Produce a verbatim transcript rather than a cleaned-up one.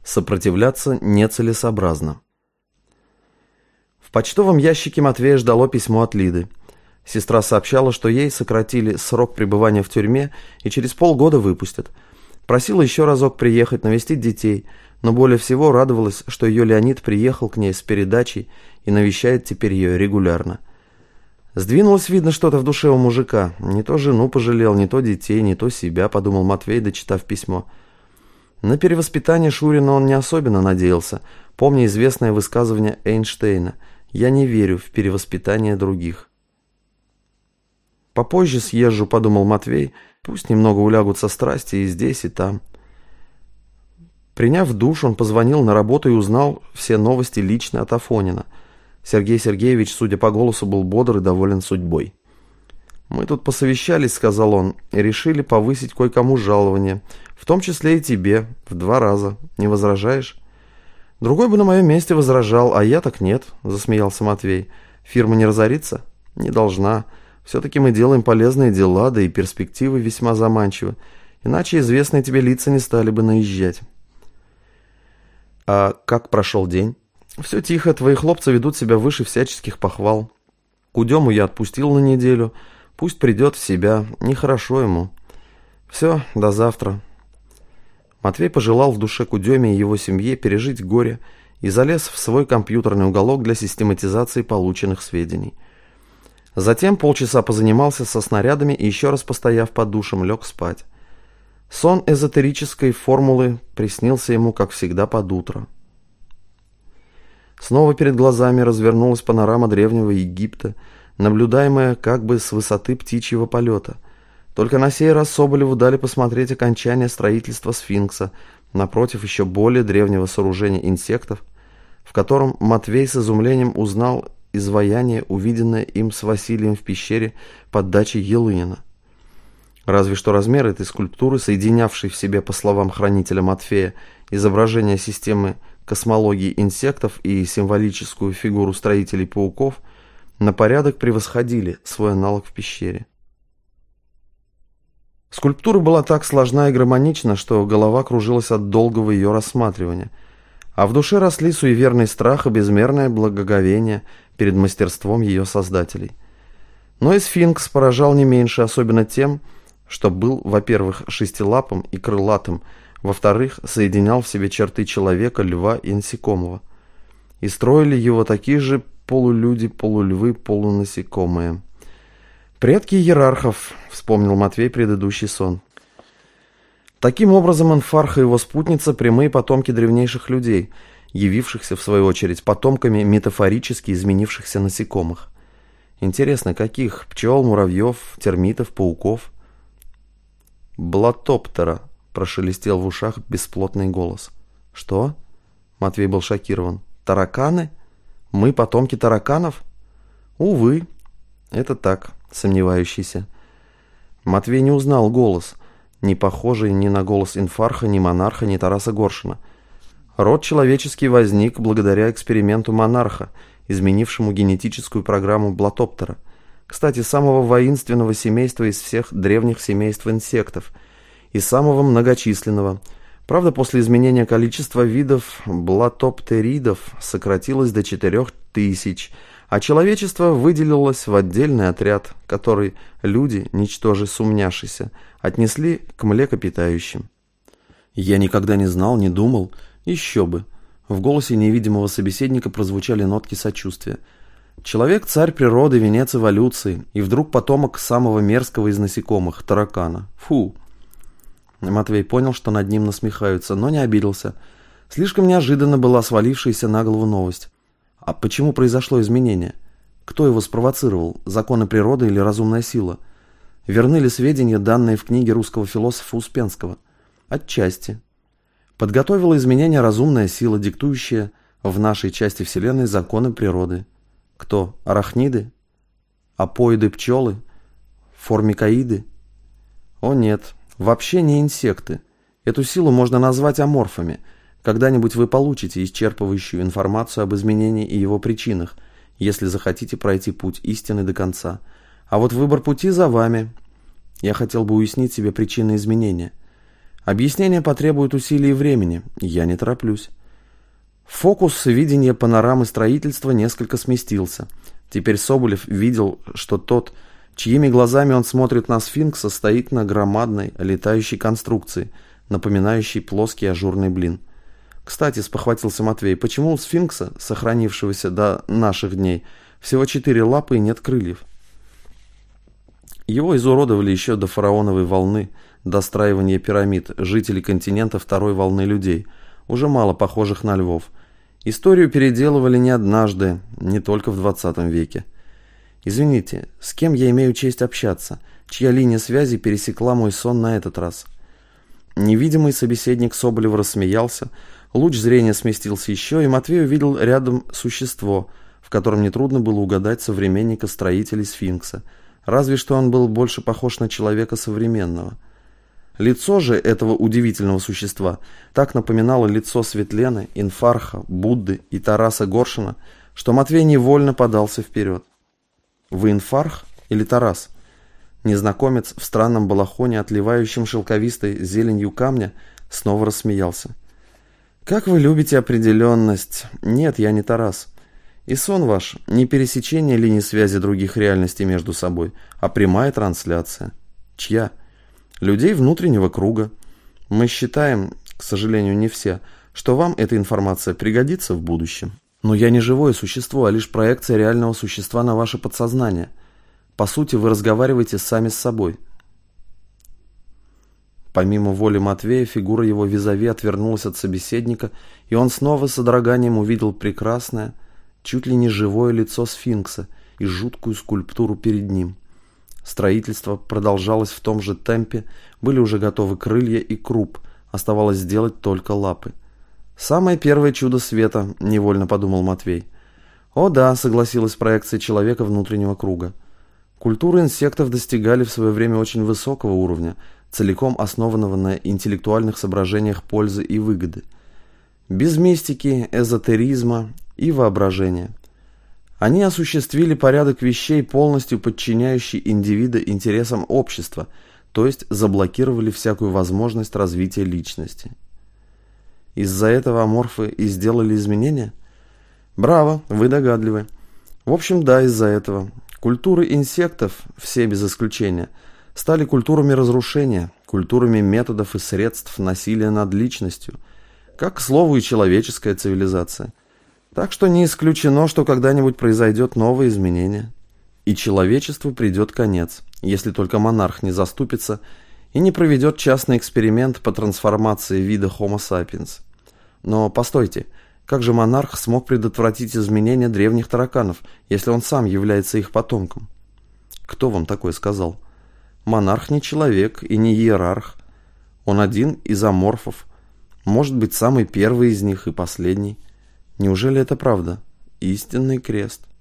Сопротивляться нецелесообразно. В почтовом ящике Матвея ждало письмо от Лиды. Сестра сообщала, что ей сократили срок пребывания в тюрьме и через полгода выпустят. Просила еще разок приехать навестить детей, но более всего радовалась, что ее Леонид приехал к ней с передачей и навещает теперь ее регулярно. Сдвинулось, видно, что-то в душе у мужика. Не то жену пожалел, не то детей, не то себя, подумал Матвей, дочитав письмо. На перевоспитание Шурина он не особенно надеялся, помня известное высказывание Эйнштейна: «Я не верю в перевоспитание других». «Попозже съезжу», — подумал Матвей, — «пусть немного улягутся страсти и здесь, и там». Приняв душ, он позвонил на работу и узнал все новости лично от Афонина. Сергей Сергеевич, судя по голосу, был бодр и доволен судьбой. «Мы тут посовещались», — сказал он, — «и решили повысить кое-кому жалование, в том числе и тебе, в два раза. Не возражаешь?» «Другой бы на моем месте возражал, а я так нет», — засмеялся Матвей. «Фирма не разорится?» «Не должна. Все-таки мы делаем полезные дела, да и перспективы весьма заманчивы. Иначе известные тебе лица не стали бы наезжать». «А как прошел день?» «Все тихо, твои хлопцы ведут себя выше всяческих похвал. Кудему я отпустил на неделю. Пусть придет в себя, нехорошо ему. Все, до завтра». Матвей пожелал в душе Кудеме и его семье пережить горе и залез в свой компьютерный уголок для систематизации полученных сведений. Затем полчаса позанимался со снарядами и, еще раз постояв под душем, лег спать. Сон эзотерической формулы приснился ему, как всегда, под утро. Снова перед глазами развернулась панорама древнего Египта, наблюдаемая как бы с высоты птичьего полета. Только на сей раз Соболеву дали посмотреть окончание строительства сфинкса, напротив еще более древнего сооружения инсектов, в котором Матвей с изумлением узнал изваяние, увиденное им с Василием в пещере под дачей Елынина. Разве что размер этой скульптуры, соединявшей в себе, по словам хранителя Матфея, изображение системы космологии инсектов и символическую фигуру строителей пауков, на порядок превосходили свой аналог в пещере. Скульптура была так сложна и гармонична, что голова кружилась от долгого ее рассматривания, а в душе росли суеверный страх и безмерное благоговение перед мастерством ее создателей. Но и сфинкс поражал не меньше, особенно тем, что был, во-первых, шестилапым и крылатым, во-вторых, соединял в себе черты человека, льва и насекомого. И строили его такие же полулюди, полульвы, полунасекомые. «Предки иерархов», — вспомнил Матвей предыдущий сон. Таким образом, Энфарх и его спутница — прямые потомки древнейших людей, явившихся, в свою очередь, потомками метафорически изменившихся насекомых. Интересно, каких? Пчел, муравьев, термитов, пауков? «Блатоптера», — прошелестел в ушах бесплотный голос. «Что?» — Матвей был шокирован. «Тараканы? Мы потомки тараканов?» «Увы, это так, сомневающийся». Матвей не узнал голос, не похожий ни на голос Энфарха, ни Монарха, ни Тараса Горшина. Род человеческий возник благодаря эксперименту Монарха, изменившему генетическую программу Блатоптера. Кстати, самого воинственного семейства из всех древних семейств инсектов и самого многочисленного. Правда, после изменения количества видов блатоптеридов сократилось до четырех тысяч, а человечество выделилось в отдельный отряд, который люди, ничтоже сумняшися, отнесли к млекопитающим. «Я никогда не знал, не думал. Еще бы». В голосе невидимого собеседника прозвучали нотки сочувствия. «Человек – царь природы, венец эволюции, и вдруг потомок самого мерзкого из насекомых – таракана. Фу!» Матвей понял, что над ним насмехаются, но не обиделся. Слишком неожиданно была свалившаяся на голову новость. А почему произошло изменение? Кто его спровоцировал? Законы природы или разумная сила? Верны ли сведения, данные в книге русского философа Успенского? Отчасти. Подготовила изменения разумная сила, диктующая в нашей части Вселенной законы природы. Кто? Арахниды? Апоиды пчелы? Формикаиды? О нет, вообще не инсекты. Эту силу можно назвать аморфами. Когда-нибудь вы получите исчерпывающую информацию об изменении и его причинах, если захотите пройти путь истины до конца. А вот выбор пути за вами. Я хотел бы уяснить себе причины изменения. Объяснение потребует усилий и времени, я не тороплюсь. Фокус видения панорамы строительства несколько сместился. Теперь Соболев видел, что тот, чьими глазами он смотрит на сфинкса, стоит на громадной летающей конструкции, напоминающей плоский ажурный блин. Кстати, спохватился Матвей, почему у сфинкса, сохранившегося до наших дней, всего четыре лапы и нет крыльев? Его изуродовали еще до фараоновой волны, достраивания пирамид, жителей континента второй волны людей, уже мало похожих на львов. Историю переделывали не однажды, не только в двадцатом веке. Извините, с кем я имею честь общаться? Чья линия связи пересекла мой сон на этот раз? Невидимый собеседник Соболева рассмеялся, луч зрения сместился еще, и Матвей увидел рядом существо, в котором нетрудно было угадать современника строителей сфинкса, разве что он был больше похож на человека современного. Лицо же этого удивительного существа так напоминало лицо Светлены, Инфарха, Будды и Тараса Горшина, что Матвей невольно подался вперед. «Вы Инфарх или Тарас?» Незнакомец в странном балахоне, отливающем шелковистой зеленью камня, снова рассмеялся. «Как вы любите определенность! Нет, я не Тарас. И сон ваш не пересечение линий связи других реальностей между собой, а прямая трансляция. Чья? Людей внутреннего круга. Мы считаем, к сожалению, не все, что вам эта информация пригодится в будущем. Но я не живое существо, а лишь проекция реального существа на ваше подсознание. По сути, вы разговариваете сами с собой». Помимо воли Матвея, фигура его визави отвернулась от собеседника, и он снова с содроганием увидел прекрасное, чуть ли не живое лицо сфинкса и жуткую скульптуру перед ним. Строительство продолжалось в том же темпе, были уже готовы крылья и круп, оставалось сделать только лапы. «Самое первое чудо света», — невольно подумал Матвей. «О да», — согласилась проекция человека внутреннего круга. Культуры инсектов достигали в свое время очень высокого уровня, целиком основанного на интеллектуальных соображениях пользы и выгоды. Без мистики, эзотеризма и воображения. Они осуществили порядок вещей, полностью подчиняющий индивида интересам общества, то есть заблокировали всякую возможность развития личности. Из-за этого аморфы и сделали изменения? Браво, вы догадливы. В общем, да, из-за этого. Культуры инсектов, все без исключения, стали культурами разрушения, культурами методов и средств насилия над личностью, как, к слову, и человеческая цивилизация. Так что не исключено, что когда-нибудь произойдет новое изменение, и человечеству придет конец, если только монарх не заступится и не проведет частный эксперимент по трансформации вида Homo sapiens. Но постойте, как же монарх смог предотвратить изменения древних тараканов, если он сам является их потомком? Кто вам такое сказал? Монарх не человек и не иерарх. Он один из аморфов, может быть, самый первый из них и последний. Неужели это правда? Истинный крест.